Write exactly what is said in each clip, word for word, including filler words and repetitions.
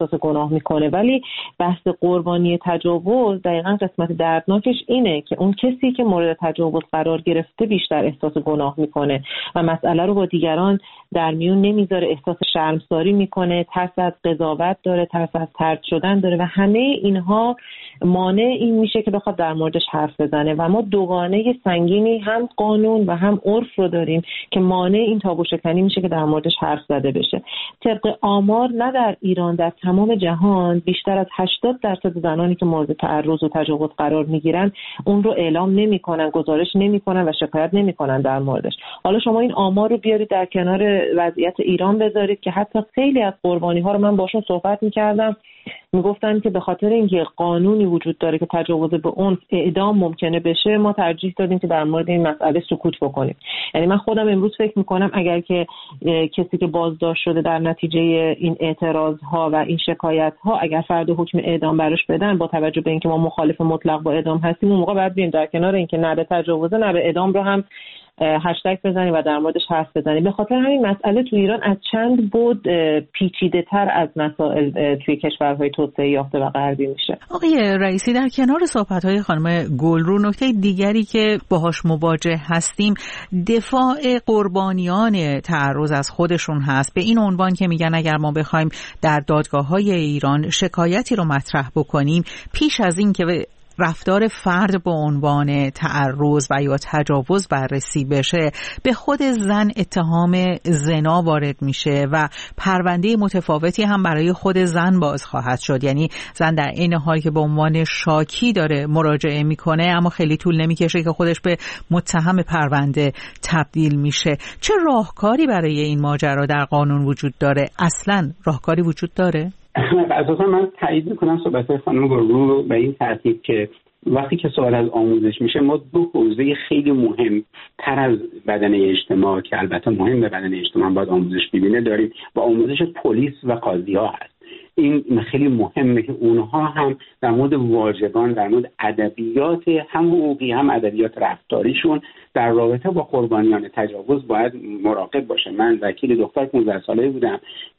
احساس گناه میکنه. ولی بحث قربانی تجاوز دقیقاً قسمت دردناکش اینه که اون کسی که مورد تجاوز قرار گرفته بیشتر احساس گناه میکنه و مسئله رو با دیگران در میون نمیذاره، احساس شرمساری میکنه، ترس از قضاوت داره، ترس از طرد شدن داره و همه اینها مانع این میشه که بخواد در موردش حرف بزنه. و ما دوگانه سنگینی هم قانون و هم عرف رو داریم که مانع این تابو شکنی میشه که در موردش حرف زده بشه. طبق آمار نه در ایران، در تمام جهان بیشتر از هشتاد درصد زنانی که مورد تعرض و تجاوز قرار میگیرن اون رو اعلام نمیکنن، گزارش نمیکنن و شکایت نمیکنن در موردش. حالا شما این آمار رو بیارید در کنار وضعیت ایران بذارید که حتی خیلی از قربانی ها رو من باشون صحبت میکردم، میگفتن که به خاطر اینکه قانونی وجود داره که تجاوز به عنف اعدام ممکنه بشه، ما ترجیح دادیم که در مورد این مسئله سکوت بکنیم. یعنی من خودم امروز فکر میکنم اگر که کسی که بازداشت شده در نتیجه این اعتراضها و این شکایت‌ها اگر فرد حکم اعدام براش بدن، با توجه به اینکه ما مخالف مطلق با اعدام هستیم، اون موقع باید بیم در کنار اینکه نه به تجاوز نه به اعدام رو هم هشتگ بزنیم و در موردش حرف بزنیم. به خاطر همین مسئله تو ایران از چند بود پیچیده تر از مسائل توی کشورهای توسعه یافته و غربی میشه. آقای رئیسی، در کنار صحبت‌های خانم گلرو، نکته دیگری که باهاش مواجه هستیم دفاع قربانیان تعرض از خودشون هست، به این عنوان که میگن اگر ما بخوایم در دادگاه‌های ایران شکایتی رو مطرح بکنیم، پیش از این که رفتار فرد به عنوان تعرض و یا تجاوز بررسی بشه، به خود زن اتهام زنا وارد میشه و پرونده متفاوتی هم برای خود زن باز خواهد شد. یعنی زن در این حال که به عنوان شاکی داره مراجعه میکنه، اما خیلی طول نمیکشه که خودش به متهم پرونده تبدیل میشه. چه راهکاری برای این ماجرا در قانون وجود داره؟ اصلاً راهکاری وجود داره؟ اساسا من تایید میکنم صحبت خانم گلرو به این ترتیب که وقتی که صحبت از آموزش میشه، ما دو حوزه خیلی مهم تر از بدنه اجتماع که البته مهم به بدنه اجتماع باید آموزش ببینه داریم و آموزش پلیس و قاضی ها هست. این خیلی مهمه که اونها هم در مورد واجبان، در مورد ادبیات هم حقوقی هم ادبیات رفتاریشون در رابطه با قربانیان تجاوز باید مراقب باشه. من وکیل دختر پانزده ساله بودم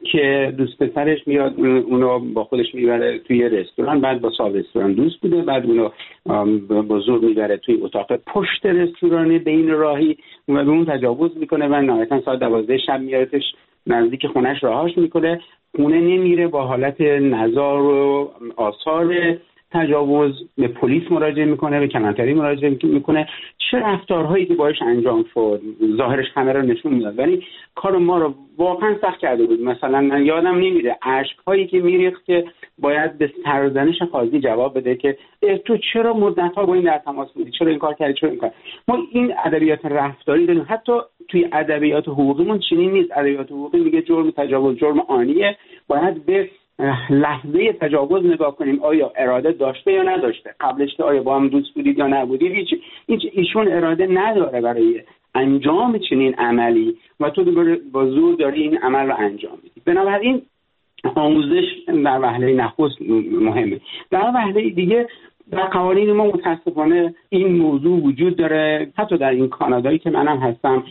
که دوست پسرش میاد اونو با خودش میبره توی رستوران، بعد با صاحب رستوران دوست بوده، بعد اونو با زور میبره توی اتاق پشت رستوران بین راهی و به اون تجاوز میکنه و نهایتا ساعت دوازده شب میارتش نزدیک خونش رهاش میکنه. خونه نمیره، با حالت نزار و آثار تجاوز به پلیس مراجعه میکنه، به کلانتری مراجعه میکنه. چه رفتارهایی که باهاش انجام شد ظاهرش همه رو نشون میداد، ولی کار ما رو واقعا سخت کرده بود. مثلا من یادم نمیره اشک‌هایی که میریخت که باید به سرزنش قاضی جواب بده که تو چرا مدت‌ها با این در تماس بودی، چرا این کار کردی، چرا این کار. ما این ادبیات رفتاری داریم، حتی توی ادبیات حقوقیمون چنین نیست. ادبیات حقوقی میگه جرم تجاوز جرم آنیه، باید به لحظه تجاوز نگاه کنیم، آیا اراده داشته یا نداشته، قبلش که آیا با هم دوست بودید یا نبودید. هیچ ایشون اراده نداره برای انجام چنین عملی و تو با زور داری این عمل رو انجام میدی. بنابراین آموزش در وهله نخست مهمه. در وهله دیگه در قوانین ما متاسفانه این موضوع وجود داره. حتی در این کانادایی که منم هستم،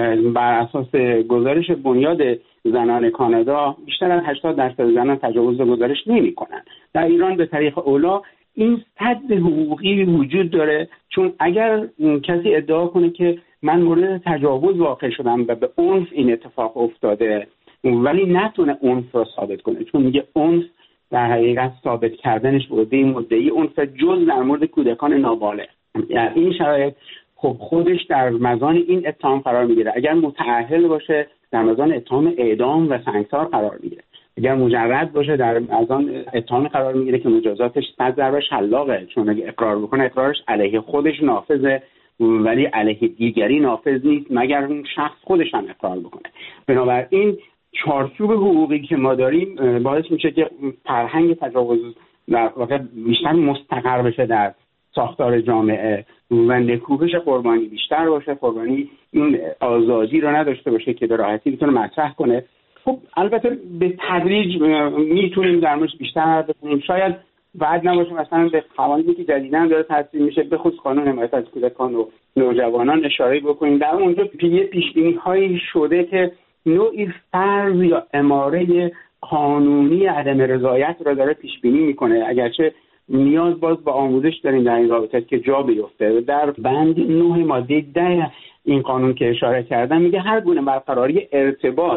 بر اساس گزارش بنیاد زنان کانادا بیشتر از هشتاد درصد زنان تجاوز رو گزارش نمی‌کنن. در ایران به طریق اولا این سد حقوقی وجود داره، چون اگر کسی ادعا کنه که من مورد تجاوز واقع شدم و به عنف این اتفاق افتاده ولی نتونه عنف رو ثابت کنه، چون میگه عنف در حقیقت ثابت کردنش بوده مدعی عنف جز در مورد کودکان نابالغ، یعنی این شرایط خب خودش در مزان این اتهام قرار میگیره. اگر متأهل باشه در مزان اتهام اعدام و سنگسار قرار میگیره، اگر مجرد باشه در مزان اتهام قرار میگیره که مجازاتش صد ضرب شلاقه، چون اگه اقرار بکنه اقرارش علیه خودش نافذه ولی علیه دیگری نافذ نیست مگر اون شخص خودش هم اقرار بکنه. بنابراین چارچوب حقوقی که ما داریم باعث میشه که فرهنگ تجاوز در واقع بیشتر مستقر بشه در ساختار جامعه و نکوهش قربانی بیشتر باشه، قربانی این آزادی رو نداشته باشه که به راحتی بتونه مطرح کنه. خب البته به تدریج میتونیم در موردش بیشتر حرف بزنیم. شاید بعد نباشه مثلا به قوانینی که جدیداً داره تصویب میشه، به خصوص قانون حمایت از کودکان و نوجوانان اشاره بکنیم. در اونجا پیش بینی هایی شده که نوعی فرض یا اماره قانونی عدم رضایت را داره پیش بینی میکنه، اگرچه نیاز باز به آموزش داریم در این رابطه که جا بیفته. در بند نه ماده ده این قانون که اشاره کردم میگه هر گونه برقراری ارتباط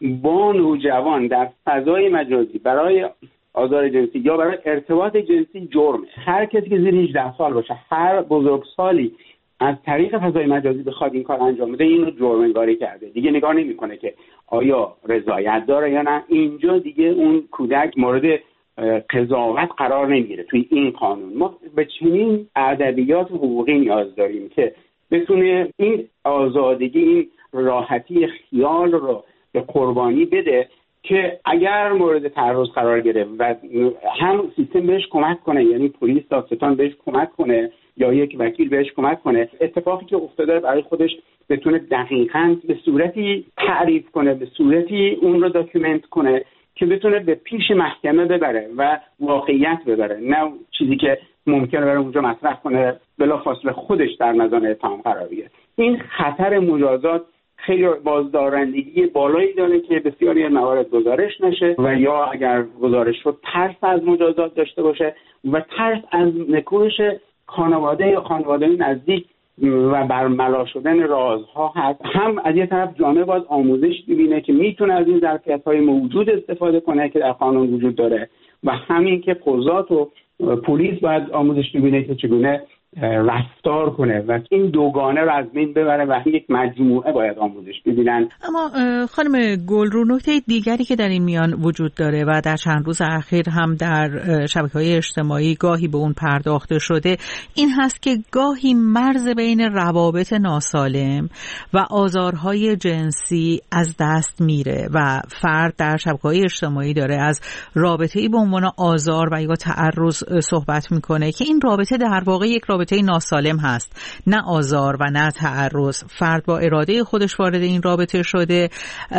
با نوجوان در فضای مجازی برای آزار جنسی یا برای ارتباط جنسی جرمه. هر کسی که زیر هجده سال باشه، هر بزرگسالی از طریق فضای مجازی بخواد این کار انجام بده، اینو جرم انگاری کرده. دیگه نگاه نمیکنه که آیا رضایت داره یا نه. اینجا دیگه اون کودک مورد قضاوت قرار نمیگیره. توی این قانون ما به چنین ادبیات حقوقی نیاز داریم که بتونه این آزادگی، این راحتی خیال رو به قربانی بده که اگر مورد تعرض قرار گرفت و هم سیستم بهش کمک کنه، یعنی پلیس دادستان بهش کمک کنه یا یک وکیل بهش کمک کنه، اتفاقی که افتاده برای خودش بتونه دقیقاً به صورتی تعریف کنه، به صورتی اون رو داکیومنت کنه که بتونه به پیش محکمه ببره و واقعیت ببره، نه چیزی که ممکنه بره اونجا مطرح کنه بلافاصله خودش در مزان اتهام قرار بگیره. این خطر مجازات خیلی بازدارندگی بالایی داره که بسیاری از موارد گزارش نشه و یا اگر گزارش شد ترس از مجازات داشته باشه و ترس از نکوهش خانواده یا خانواده نزدیک و برملا شدن رازها هست. هم از یه طرف جامعه باید آموزش ببینه که میتونه از این ظرفیت‌های موجود استفاده کنه که در قانون وجود داره و همین که قضات و پلیس باید آموزش ببینه که چگونه رفتار کنه و این دوگانه رو از بین ببره و یک مجموعه باید آموزش ببینن. اما خانم گلرو، نکته دیگری که در این میان وجود داره و در چند روز اخیر هم در شبکه‌های اجتماعی گاهی به اون پرداخته شده این هست که گاهی مرز بین روابط ناسالم و آزارهای جنسی از دست میره و فرد در شبکه‌های اجتماعی داره از رابطه‌ای به عنوان آزار و یا تعرض صحبت میکنه که این رابطه در واقع یک رابطه ناسالم هست، نه آزار و نه تعرض. فرد با اراده خودش وارد این رابطه شده،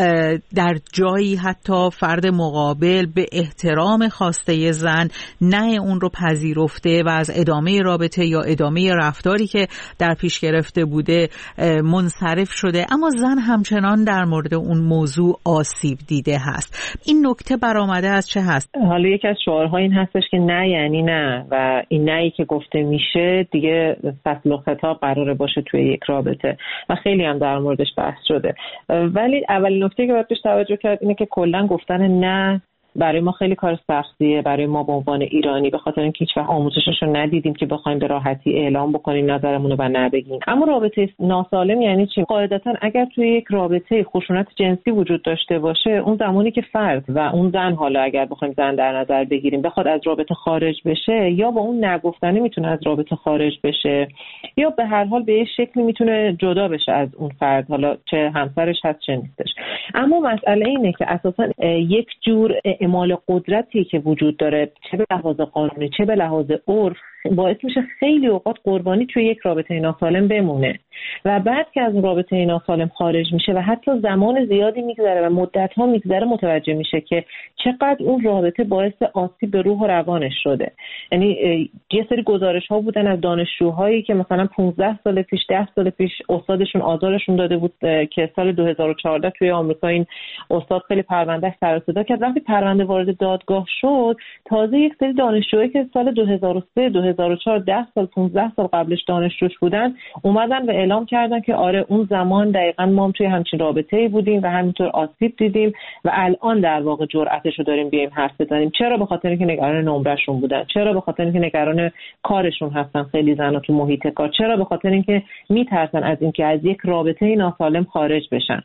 در جایی حتی فرد مقابل به احترام خواسته زن نه اون رو پذیرفته و از ادامه رابطه یا ادامه رفتاری که در پیش گرفته بوده منصرف شده، اما زن همچنان در مورد اون موضوع آسیب دیده هست. این نکته برآمده از چه هست؟ حالا یکی از شعارها این هستش که نه یعنی نه و این نهی که گفته میشه دیگه فصل و خطاب قراره باشه توی یک رابطه و خیلی هم در موردش بحث شده. ولی اولین نکته که باید بهش توجه کرد اینه که کلا گفتن نه برای ما خیلی کار سختیه، برای ما به عنوان ایرانی، به خاطر اینکه هیچ وقت آموزشش رو ندیدیم که بخوایم به راحتی اعلام بکنیم نظرمون رو و نبگیم. اما رابطه ناسالم یعنی چی؟ قاعدتا اگر توی یک رابطه خشونت جنسی وجود داشته باشه، اون زمانی که فرد و اون زن، حالا اگر بخوایم زن در نظر بگیریم، بخواد از رابطه خارج بشه، یا با اون نگفتنی میتونه از رابطه خارج بشه یا به هر حال به یه شکلی میتونه جدا بشه از اون فرد، حالا چه همسرش هست چه نیستش. اما مسئله اینه که اساسا یک جور اعمال قدرتی که وجود داره، چه به لحاظ قانونی چه به لحاظ عرف، باعث میشه خیلی اوقات قربانی توی یک رابطه ناسالم بمونه و بعد که از رابطه ناسالم خارج میشه و حتی زمان زیادی میگذره و مدت‌ها میگذره، متوجه میشه که چقدر اون رابطه باعث آسیب به روح و روانش شده. یعنی یه سری گزارش‌ها بودن از دانشجوهایی که مثلا پانزده سال پیش ده سال پیش استادشون آزارشون داده بود که سال دو هزار و چهارده توی آمریکا این استاد خیلی پرونده سر و صدا کرد. وقتی پرونده وارد دادگاه شد، تازه یک سری دانشجوهایی که سال دو هزار و سه دو هزار و چهار ده سال پانزده سال قبلش دانشجوش بودن اومدن و اعلام کردن که آره اون زمان دقیقاً ما هم توی همچین رابطه‌ای بودیم و همینطور آسیب دیدیم و الان در واقع جرأتشو داریم بیایم حرف بزنیم. چرا؟ به خاطر اینکه نگران نمره‌شون بودن. چرا؟ به خاطر اینکه نگران کارشون هستن خیلی زنا تو محیط کار. چرا؟ به خاطر اینکه میترسن از اینکه از یک رابطه ناسالم خارج بشن.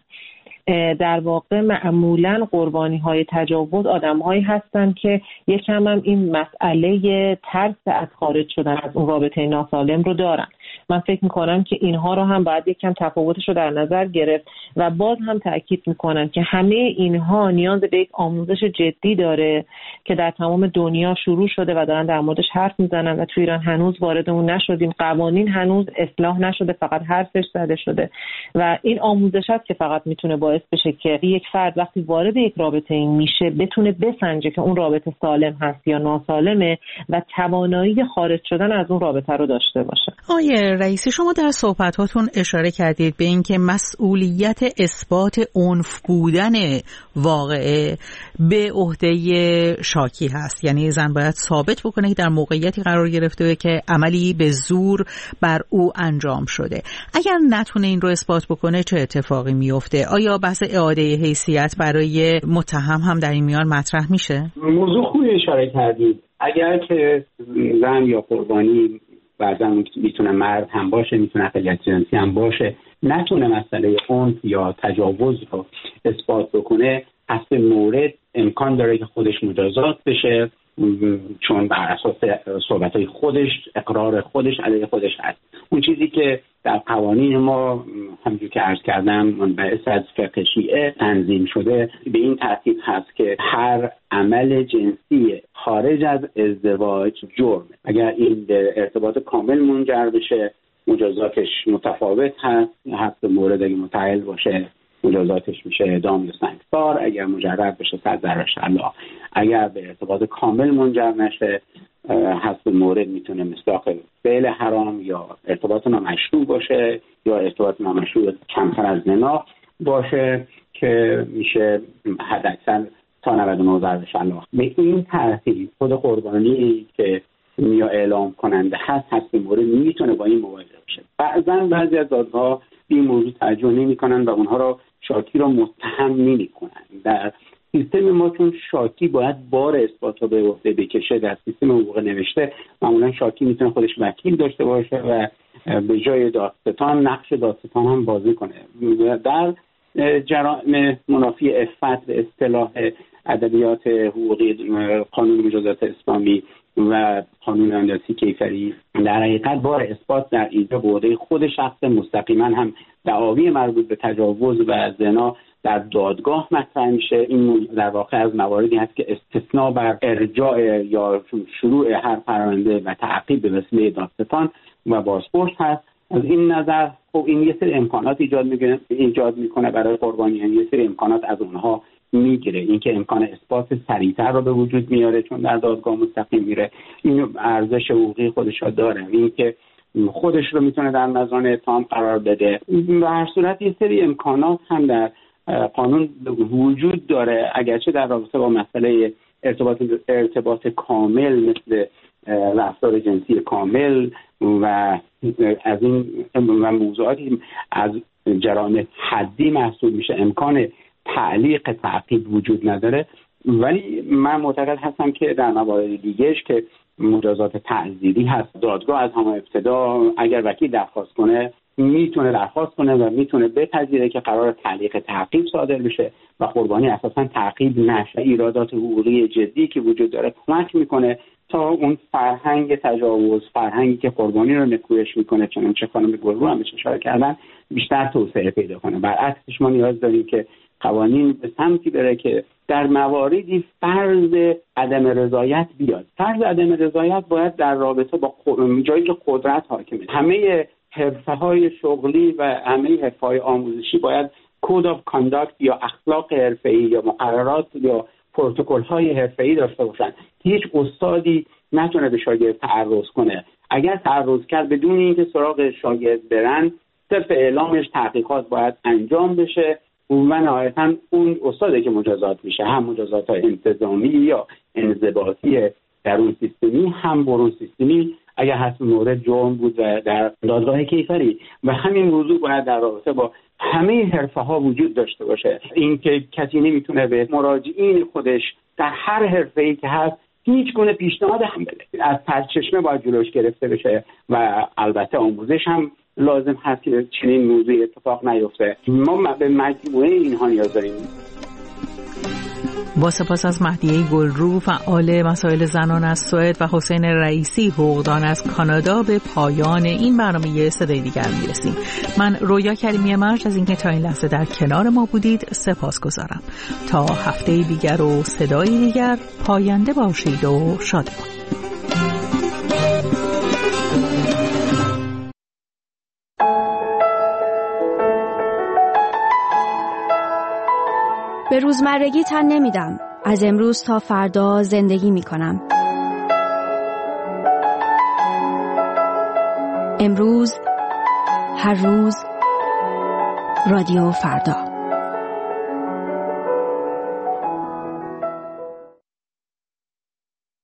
در واقع معمولاً قربانی‌های تجاوز آدم‌هایی هستن که یکم هم این مسئله ترس از خارج شدن از اون رابطه ناسالم رو دارن. من فکر میکنم که اینها رو هم باید یکم تفاوتش رو در نظر گرفت و باز هم تأکید میکنم که همه اینها نیاز به یک آموزش جدی داره که در تمام دنیا شروع شده و دارن در موردش حرف میزنن و تو ایران هنوز وارد اون نشدیم. قوانین هنوز اصلاح نشده، فقط حرفش زده شده و این آموزش هست که فقط میتونه میتونه باعث بشه که یک فرد وقتی وارد یک رابطه این میشه بتونه بسنجه که اون رابطه سالم هست یا ناسالمه و توانایی خارج شدن از اون رابطه رو داشته باشه. آقای رئیسی، شما در صحبتاتون اشاره کردید به اینکه مسئولیت اثبات عنف بودن واقعه به عهده شاکی هست، یعنی زن باید ثابت بکنه که در موقعیتی قرار گرفته و که عملی به زور بر او انجام شده. اگر نتونه این رو اثبات بکنه چه اتفاقی میفته؟ آیا بحث اعاده حیثیت برای متهم هم در این میان مطرح میشه؟ موضوع خوبی اشاره کردید. اگر که زن یا قربانی بعضا میتونه مرد هم باشه، میتونه اقلیت جنسی هم باشه، نتونه مسئله عنف یا تجاوز رو اثبات بکنه، اصل مورد امکان داره که خودش مجازات بشه، چون بر اساس صحبت‌های خودش، اقرار خودش علیه خودش هست. اون چیزی که در قوانین ما همونجور که عرض کردم منبعث از فقه شیعه تنظیم شده به این ترتیب هست که هر عمل جنسی خارج از ازدواج جرمه. اگر این به ارتباط کامل منجر بشه مجازاتش متفاوت هست. حتی مورد اگه متعهل باشه مجازاتش میشه اعدام یا سنگسار، اگر مجرد بشه صد ضرب شلاق. اگر به ارتباط کامل منجر نشه حسب مورد میتونه مصداق فعل حرام یا ارتباط نامشروع باشه یا ارتباط نامشروع کمتر از زنا باشه که میشه حداکثر تا نود و نه ضرب شلاق. به این ترتیب خود قربانی که یا اعلام کننده هست حسب مورد میتونه با این مواجه بشه. بعضا بعضی از دادگاه این موضوع توجه نمی‌کنن و اونها رو شاکی رو متهم نمی‌کنن. در سیستم ما چون شاکی باید بار اثبات رو به عهده بکشه، در سیستم حقوق نوشته معمولا شاکی میتونه خودش وکیل داشته باشه و به جای دادستان نقش دادستان هم بازی کنه. در جرائم منافی عفت به اصطلاح ادبیات حقوقی قانون مجازات اسلامی و قانون اندیسی کیفری در حقیقت بار اثبات در اینجا به عهده خود شخص، مستقیما هم دعاوی مربوط به تجاوز و زنا در دادگاه مطرح میشه. این در واقع از مواردی هست که استثناء بر ارجاع یا شروع هر پرونده و تعقیب به وسیله دادستان و بازپرس هست. از این نظر خب این یه سری امکانات ایجاد میکنه ایجاد میکنه برای قربانیان، یه سری امکانات از اونها میگیره. اینکه امکان اثبات سریعتر رو به وجود میاره چون در دادگاه مستقیم میره، این ارزش حقوقی خودش رو داره. اینکه خودش رو میتونه در مزان اتهام قرار بده. به هر صورت یه سری امکانات هم در قانون وجود داره، اگرچه در رابطه با مسئله ارتباط ارتباط کامل مثل رفتار جنسی کامل و از این و موضوعاتی از جرائم حدی محسوب میشه امکان تعلیق تعقیب وجود نداره. ولی من معتقد هستم که در موارد دیگهش که مجازات تعزیری هست، دادگاه از همه ابتدا اگر وکیل درخواست کنه میتونه درخواست کنه و میتونه بپذیره که قرار تعلیق تعقیب صادر بشه و قربانی اساساً تعقیب نشه. ایرادات حقوقی جدی که وجود داره کمک میکنه تا اون فرهنگ تجاوز، فرهنگی که قربانی رو نکویش میکنه، چون چه خانم گلرو هم اشاره کردن، بیشتر توسعه پیدا کنه. برعکسش ما نیاز داریم که قوانین به سمتی بره که در مواردی فرض عدم رضایت بیاد. فرض عدم رضایت باید در رابطه با جایی که قدرت حاکمه. همه حرفه‌های شغلی و همه حرفه‌های آموزشی باید کد آف کانداکت یا اخلاق حرفه‌ای یا مقررات یا پروتکل‌های حرفه‌ای داشته باشن. هیچ استادی نتونه به شاگرد تعرض کنه. اگر تعرض کرد بدون اینکه سراغ شاگرد برن، صرف اعلامش تحقیقات باید انجام بشه و نهایتاً اون استاده که مجازات میشه، هم مجازات انتظامی یا انضباطی درون سیستمی هم برون سیستمی اگر حسب مورد جرم بود و در دادگاه کیفری. و همین موضوع باید در رابطه با همه حرفه‌ها وجود داشته باشه. اینکه کسی نمیتونه به مراجعین خودش در هر حرفه‌ای که هست هیچ گونه پیشنهاد هم بده. از پرچشمه باید جلوش گرفته بشه و البته آموزش هم لازم هست که چنین موضوعی اتفاق نیفته. ما به مجموعه اینها نیاز داریم. با سپاس از مهدیه گلرو، فعال مسائل زنان از سوئد، و حسین رئیسی، حقوقدان از کانادا، به پایان این برنامه صدای دیگر میرسیم. من رویا کریمی مرج از اینکه تا این لحظه در کنار ما بودید سپاس گذارم. تا هفته دیگر و صدای دیگر، پاینده باشید و شادمان. روزمرگی تن نمیدم. از امروز تا فردا زندگی میکنم. امروز، هر روز، رادیو فردا.